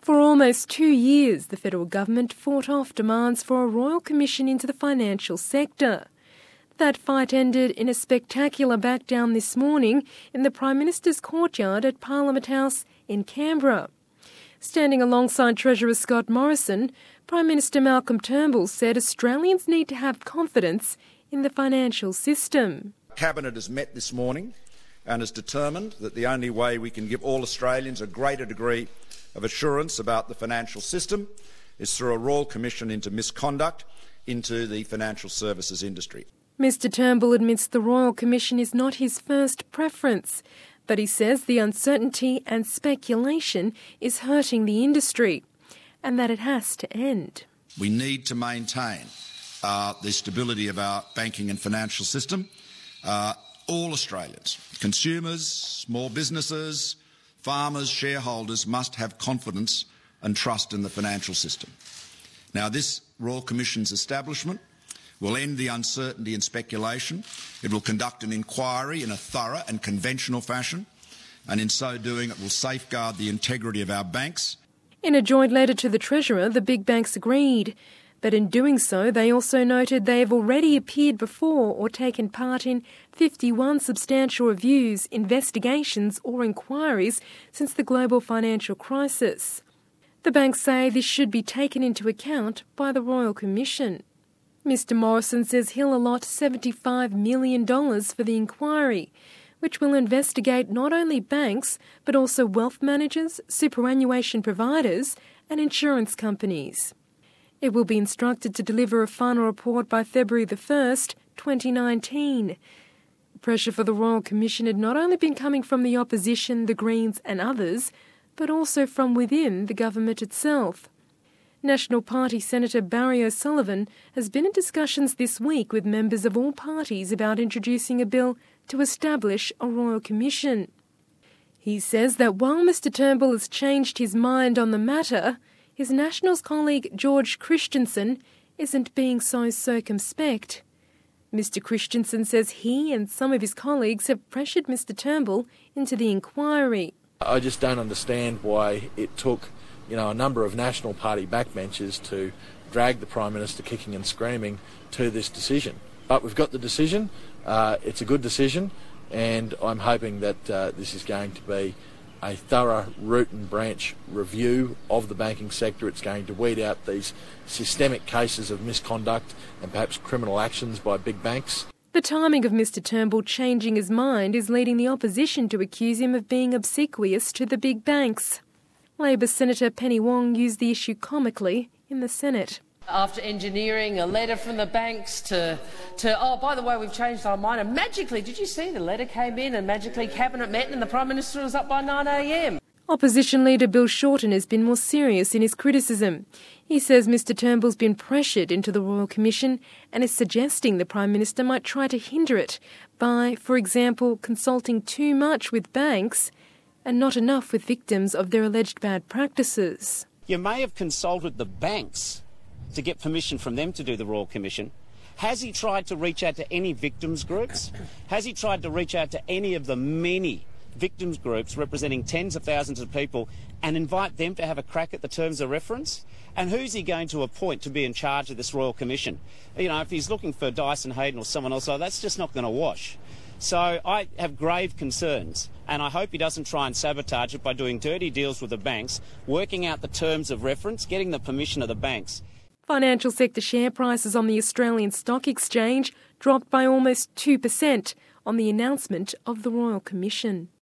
For almost 2 years, the federal government fought off demands for a royal commission into the financial sector. That fight ended in a spectacular backdown this morning in the Prime Minister's courtyard at Parliament House in Canberra. Standing alongside Treasurer Scott Morrison, Prime Minister Malcolm Turnbull said Australians need to have confidence in the financial system. Cabinet has met this morning and is determined that the only way we can give all Australians a greater degree of assurance about the financial system is through a Royal Commission into misconduct into the financial services industry. Mr Turnbull admits the Royal Commission is not his first preference, but he says the uncertainty and speculation is hurting the industry and that it has to end. We need to maintain the stability of our banking and financial system. All Australians, consumers, small businesses, farmers, shareholders must have confidence and trust in the financial system. Now, this Royal Commission's establishment will end the uncertainty and speculation. It will conduct an inquiry in a thorough and conventional fashion, and in so doing it will safeguard the integrity of our banks. In a joint letter to the Treasurer, the big banks agreed. But in doing so, they also noted they have already appeared before or taken part in 51 substantial reviews, investigations or inquiries since the global financial crisis. The banks say this should be taken into account by the Royal Commission. Mr Morrison says he'll allot $75 million for the inquiry, which will investigate not only banks but also wealth managers, superannuation providers and insurance companies. It will be instructed to deliver a final report by February the 1st, 2019. Pressure for the Royal Commission had not only been coming from the opposition, the Greens and others, but also from within the government itself. National Party Senator Barry O'Sullivan has been in discussions this week with members of all parties about introducing a bill to establish a Royal Commission. He says that while Mr Turnbull has changed his mind on the matter, his Nationals colleague George Christensen isn't being so circumspect. Mr Christensen says he and some of his colleagues have pressured Mr Turnbull into the inquiry. I just don't understand why it took, a number of National Party backbenchers to drag the Prime Minister kicking and screaming to this decision. But we've got the decision. It's a good decision, and I'm hoping that this is going to be a thorough root and branch review of the banking sector. It's going to weed out these systemic cases of misconduct and perhaps criminal actions by big banks. The timing of Mr Turnbull changing his mind is leading the opposition to accuse him of being obsequious to the big banks. Labor Senator Penny Wong used the issue comically in the Senate. After engineering a letter from the banks to oh, by the way, we've changed our mind, and magically, did you see the letter came in and magically Cabinet met and the Prime Minister was up by 9 a.m. Opposition leader Bill Shorten has been more serious in his criticism. He says Mr Turnbull's been pressured into the Royal Commission and is suggesting the Prime Minister might try to hinder it by, for example, consulting too much with banks and not enough with victims of their alleged bad practices. You may have consulted the banks to get permission from them to do the Royal Commission. Has he tried to reach out to any victims groups? Has he tried to reach out to any of the many victims groups representing tens of thousands of people and invite them to have a crack at the terms of reference? And who's he going to appoint to be in charge of this Royal Commission? If he's looking for Dyson Hayden or someone else, that's just not going to wash. So I have grave concerns, and I hope he doesn't try and sabotage it by doing dirty deals with the banks, working out the terms of reference, getting the permission of the banks. Financial sector share prices on the Australian Stock Exchange dropped by almost 2% on the announcement of the Royal Commission.